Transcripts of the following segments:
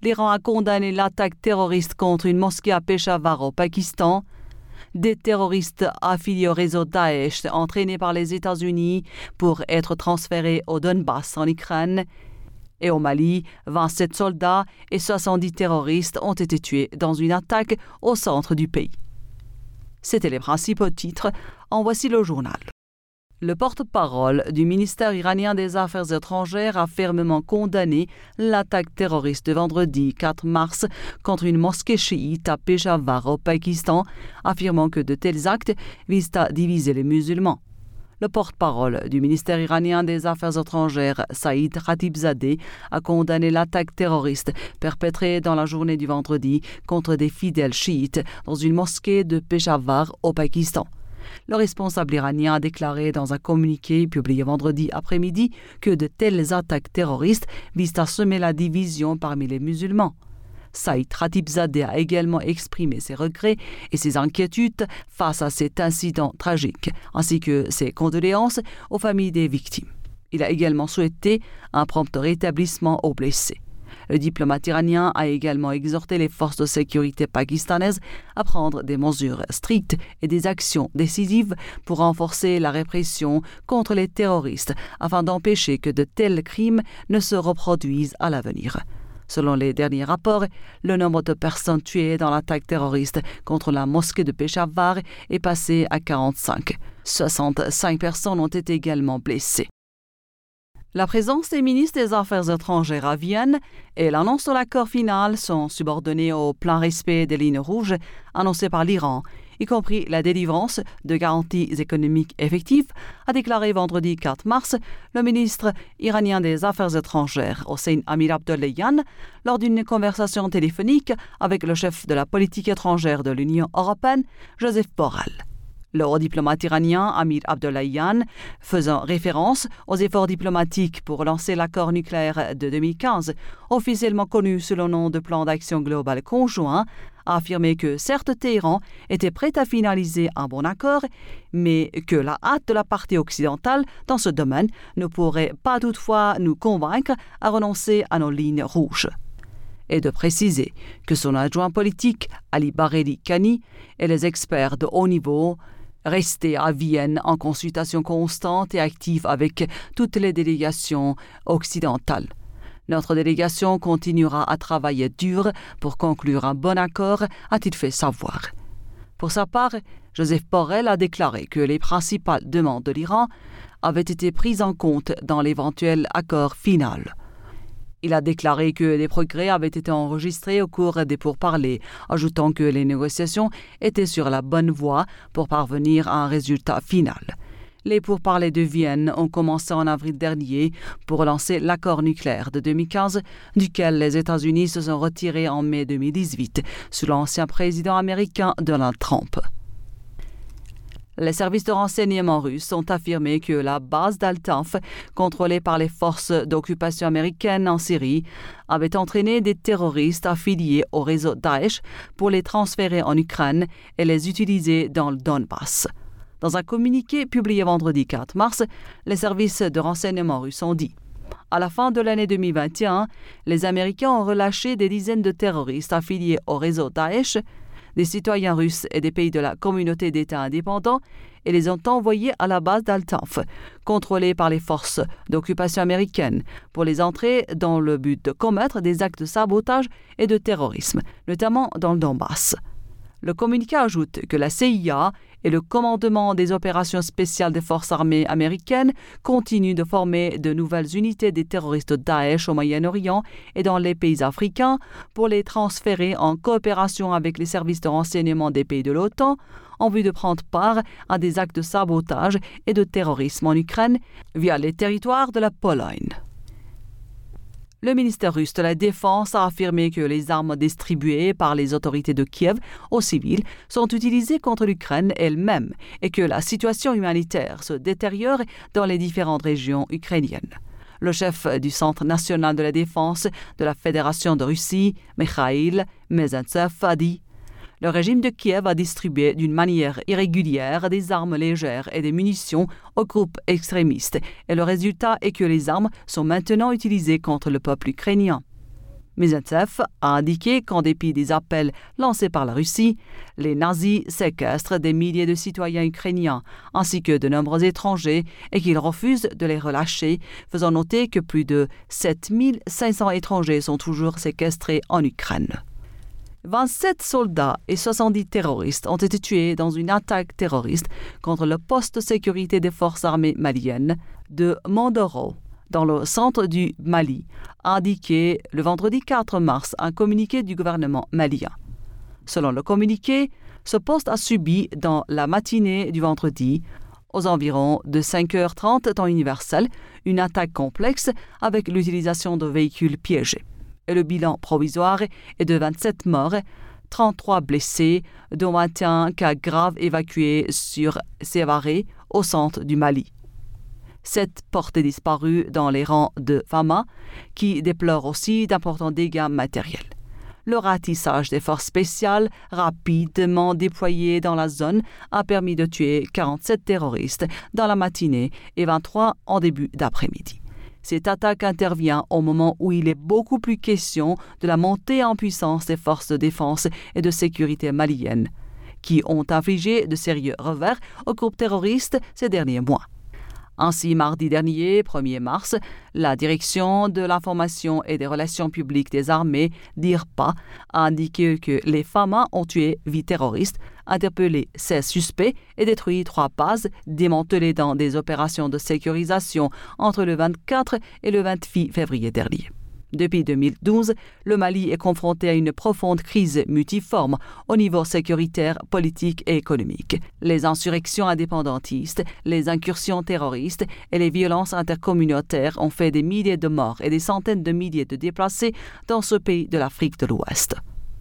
l'Iran a condamné l'attaque terroriste contre une mosquée à Peshawar au Pakistan. Des terroristes affiliés au réseau Daesh entraînés par les États-Unis pour être transférés au Donbass en Ukraine. Et au Mali, 27 soldats et 70 terroristes ont été tués dans une attaque au centre du pays. C'étaient les principaux titres. En voici le journal. Le porte-parole du ministère iranien des Affaires étrangères a fermement condamné l'attaque terroriste de vendredi 4 mars contre une mosquée chiite à Peshawar au Pakistan, affirmant que de tels actes visent à diviser les musulmans. Le porte-parole du ministère iranien des Affaires étrangères, Saïd Khatibzadeh, a condamné l'attaque terroriste perpétrée dans la journée du vendredi contre des fidèles chiites dans une mosquée de Peshawar au Pakistan. Le responsable iranien a déclaré dans un communiqué publié vendredi après-midi que de telles attaques terroristes visent à semer la division parmi les musulmans. Saïd Khatibzadeh a également exprimé ses regrets et ses inquiétudes face à cet incident tragique, ainsi que ses condoléances aux familles des victimes. Il a également souhaité un prompt rétablissement aux blessés. Le diplomate iranien a également exhorté les forces de sécurité pakistanaises à prendre des mesures strictes et des actions décisives pour renforcer la répression contre les terroristes afin d'empêcher que de tels crimes ne se reproduisent à l'avenir. Selon les derniers rapports, le nombre de personnes tuées dans l'attaque terroriste contre la mosquée de Peshawar est passé à 45. 65 personnes ont été également blessées. La présence des ministres des Affaires étrangères à Vienne et l'annonce de l'accord final sont subordonnées au plein respect des lignes rouges annoncées par l'Iran, y compris la délivrance de garanties économiques effectives, a déclaré vendredi 4 mars le ministre iranien des Affaires étrangères, Hossein Amir-Abdollahian, lors d'une conversation téléphonique avec le chef de la politique étrangère de l'Union européenne, Joseph Borrell. Le haut diplomate iranien Amir Abdollahian, faisant référence aux efforts diplomatiques pour lancer l'accord nucléaire de 2015, officiellement connu sous le nom de plan d'action global conjoint, a affirmé que certes Téhéran était prêt à finaliser un bon accord, mais que la hâte de la partie occidentale dans ce domaine ne pourrait pas toutefois nous convaincre à renoncer à nos lignes rouges. Et de préciser que son adjoint politique, Ali Bareli Kani, et les experts de haut niveau restés à Vienne en consultation constante et active avec toutes les délégations occidentales. Notre délégation continuera à travailler dur pour conclure un bon accord, a-t-il fait savoir. Pour sa part, Joseph Borrell a déclaré que les principales demandes de l'Iran avaient été prises en compte dans l'éventuel accord final. Il a déclaré que des progrès avaient été enregistrés au cours des pourparlers, ajoutant que les négociations étaient sur la bonne voie pour parvenir à un résultat final. Les pourparlers de Vienne ont commencé en avril dernier pour lancer l'accord nucléaire de 2015, duquel les États-Unis se sont retirés en mai 2018, sous l'ancien président américain Donald Trump. Les services de renseignement russes ont affirmé que la base d'Al-Tanf, contrôlée par les forces d'occupation américaines en Syrie, avait entraîné des terroristes affiliés au réseau Daesh pour les transférer en Ukraine et les utiliser dans le Donbass. Dans un communiqué publié vendredi 4 mars, les services de renseignement russes ont dit: à la fin de l'année 2021, les Américains ont relâché des dizaines de terroristes affiliés au réseau Daesh, des citoyens russes et des pays de la communauté d'États indépendants, et les ont envoyés à la base d'Al-Tanf, contrôlée par les forces d'occupation américaines, pour les entrer dans le but de commettre des actes de sabotage et de terrorisme, notamment dans le Donbass. Le communiqué ajoute que la CIA et le commandement des opérations spéciales des forces armées américaines continuent de former de nouvelles unités des terroristes Daesh au Moyen-Orient et dans les pays africains pour les transférer en coopération avec les services de renseignement des pays de l'OTAN en vue de prendre part à des actes de sabotage et de terrorisme en Ukraine via les territoires de la Pologne. Le ministère russe de la Défense a affirmé que les armes distribuées par les autorités de Kiev aux civils sont utilisées contre l'Ukraine elle-même et que la situation humanitaire se détériore dans les différentes régions ukrainiennes. Le chef du Centre national de la défense de la Fédération de Russie, Mikhail Mezentsev, a dit: le régime de Kiev a distribué d'une manière irrégulière des armes légères et des munitions aux groupes extrémistes, et le résultat est que les armes sont maintenant utilisées contre le peuple ukrainien. Mezentsev a indiqué qu'en dépit des appels lancés par la Russie, les nazis séquestrent des milliers de citoyens ukrainiens ainsi que de nombreux étrangers et qu'ils refusent de les relâcher, faisant noter que plus de 7500 étrangers sont toujours séquestrés en Ukraine. 27 soldats et 70 terroristes ont été tués dans une attaque terroriste contre le poste de sécurité des forces armées maliennes de Mandoro, dans le centre du Mali, a indiqué le vendredi 4 mars un communiqué du gouvernement malien. Selon le communiqué, ce poste a subi dans la matinée du vendredi, aux environs de 5h30 temps universel, une attaque complexe avec l'utilisation de véhicules piégés. Et le bilan provisoire est de 27 morts, 33 blessés, dont 21 cas graves évacués sur Sévaré, au centre du Mali. 7 portés disparus dans les rangs de Fama, qui déplorent aussi d'importants dégâts matériels. Le ratissage des forces spéciales rapidement déployées dans la zone a permis de tuer 47 terroristes dans la matinée et 23 en début d'après-midi. Cette attaque intervient au moment où il est beaucoup plus question de la montée en puissance des forces de défense et de sécurité maliennes, qui ont infligé de sérieux revers aux groupes terroristes ces derniers mois. Ainsi, mardi dernier, 1er mars, la Direction de l'information et des relations publiques des armées, DIRPA, a indiqué que les FAMA ont tué 8 terroristes, interpellé 16 suspects et détruit 3 bases démantelées dans des opérations de sécurisation entre le 24 et le 28 février dernier. Depuis 2012, le Mali est confronté à une profonde crise multiforme au niveau sécuritaire, politique et économique. Les insurrections indépendantistes, les incursions terroristes et les violences intercommunautaires ont fait des milliers de morts et des centaines de milliers de déplacés dans ce pays de l'Afrique de l'Ouest.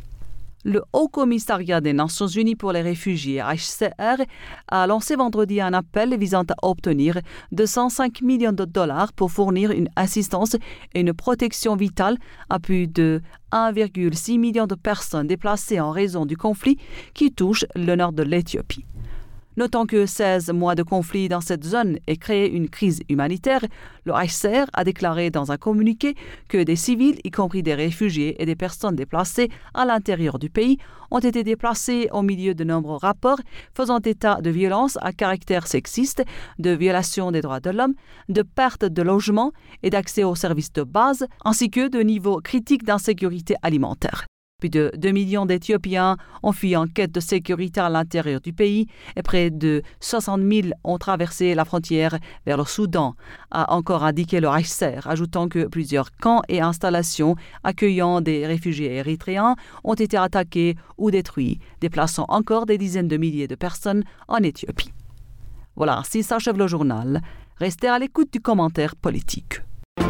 Le Haut Commissariat des Nations Unies pour les réfugiés, HCR, a lancé vendredi un appel visant à obtenir 205 millions de dollars pour fournir une assistance et une protection vitale à plus de 1,6 million de personnes déplacées en raison du conflit qui touche le nord de l'Éthiopie. Notant que 16 mois de conflit dans cette zone aient créé une crise humanitaire, le HCR a déclaré dans un communiqué que des civils, y compris des réfugiés et des personnes déplacées à l'intérieur du pays, ont été déplacés au milieu de nombreux rapports faisant état de violences à caractère sexiste, de violations des droits de l'homme, de perte de logement et d'accès aux services de base, ainsi que de niveaux critiques d'insécurité alimentaire. Plus de 2 millions d'Éthiopiens ont fui en quête de sécurité à l'intérieur du pays et près de 60 000 ont traversé la frontière vers le Soudan, a encore indiqué le HCR, ajoutant que plusieurs camps et installations accueillant des réfugiés érythréens ont été attaqués ou détruits, déplaçant encore des dizaines de milliers de personnes en Éthiopie. Voilà, ainsi s'achève le journal. Restez à l'écoute du commentaire politique.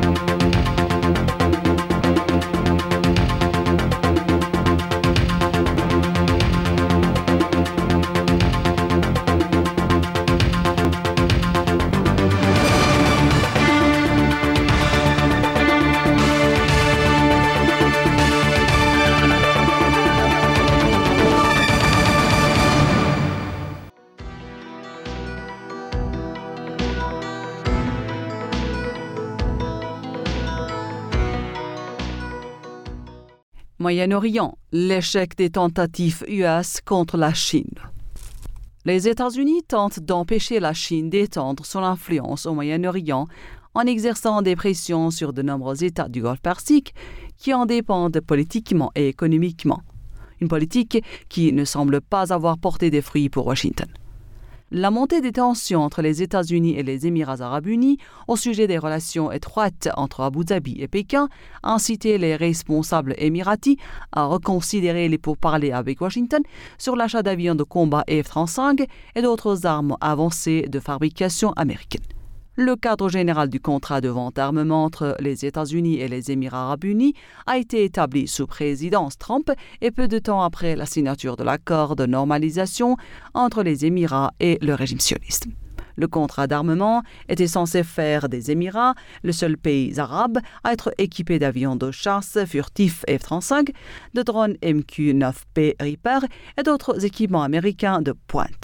Moyen-Orient, l'échec des tentatives US contre la Chine. Les États-Unis tentent d'empêcher la Chine d'étendre son influence au Moyen-Orient en exerçant des pressions sur de nombreux États du Golfe Persique qui en dépendent politiquement et économiquement. Une politique qui ne semble pas avoir porté des fruits pour Washington. La montée des tensions entre les États-Unis et les Émirats arabes unis au sujet des relations étroites entre Abu Dhabi et Pékin a incité les responsables émiratis à reconsidérer les pourparlers avec Washington sur l'achat d'avions de combat F-35 et d'autres armes avancées de fabrication américaine. Le cadre général du contrat de vente d'armement entre les États-Unis et les Émirats arabes unis a été établi sous présidence Trump et peu de temps après la signature de l'accord de normalisation entre les Émirats et le régime sioniste. Le contrat d'armement était censé faire des Émirats le seul pays arabe à être équipé d'avions de chasse furtifs F-35, de drones MQ-9B Reaper et d'autres équipements américains de pointe.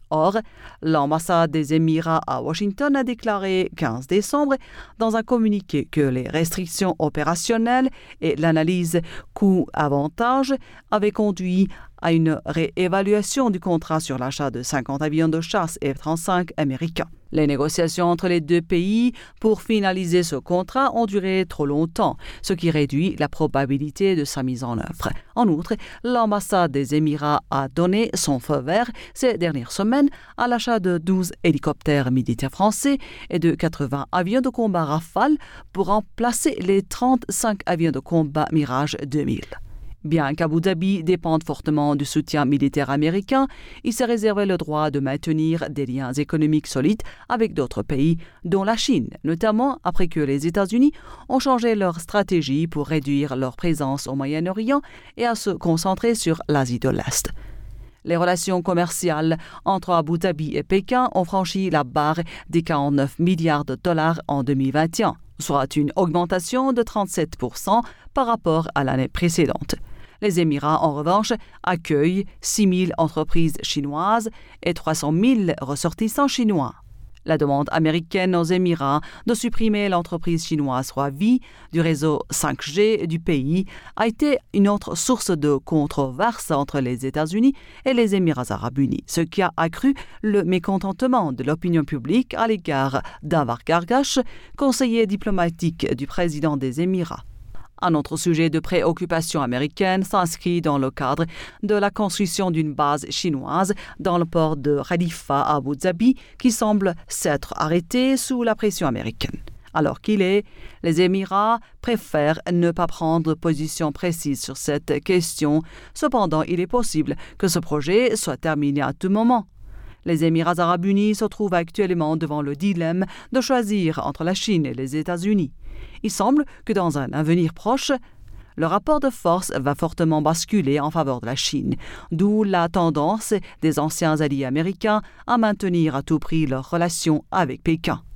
Or, l'ambassade des Émirats à Washington a déclaré 15 décembre dans un communiqué que les restrictions opérationnelles et l'analyse coût-avantage avaient conduit à une réévaluation du contrat sur l'achat de 50 avions de chasse F-35 américains. Les négociations entre les deux pays pour finaliser ce contrat ont duré trop longtemps, ce qui réduit la probabilité de sa mise en œuvre. En outre, l'ambassade des Émirats a donné son feu vert ces dernières semaines à l'achat de 12 hélicoptères militaires français et de 80 avions de combat Rafale pour remplacer les 35 avions de combat Mirage 2000. Bien qu'Abu Dhabi dépende fortement du soutien militaire américain, il s'est réservé le droit de maintenir des liens économiques solides avec d'autres pays, dont la Chine, notamment après que les États-Unis ont changé leur stratégie pour réduire leur présence au Moyen-Orient et à se concentrer sur l'Asie de l'Est. Les relations commerciales entre Abu Dhabi et Pékin ont franchi la barre des 49 milliards de dollars en 2021, soit une augmentation de 37% par rapport à l'année précédente. Les Émirats, en revanche, accueillent 6 000 entreprises chinoises et 300 000 ressortissants chinois. La demande américaine aux Émirats de supprimer l'entreprise chinoise Huawei du réseau 5G du pays a été une autre source de controverse entre les États-Unis et les Émirats arabes unis, ce qui a accru le mécontentement de l'opinion publique à l'égard d'Anwar Gargash, conseiller diplomatique du président des Émirats. Un autre sujet de préoccupation américaine s'inscrit dans le cadre de la construction d'une base chinoise dans le port de Khalifa à Abu Dhabi qui semble s'être arrêtée sous la pression américaine. Alors qu'il est, les Émirats préfèrent ne pas prendre position précise sur cette question. Cependant, il est possible que ce projet soit terminé à tout moment. Les Émirats arabes unis se trouvent actuellement devant le dilemme de choisir entre la Chine et les États-Unis. Il semble que dans un avenir proche, le rapport de force va fortement basculer en faveur de la Chine, d'où la tendance des anciens alliés américains à maintenir à tout prix leurs relations avec Pékin.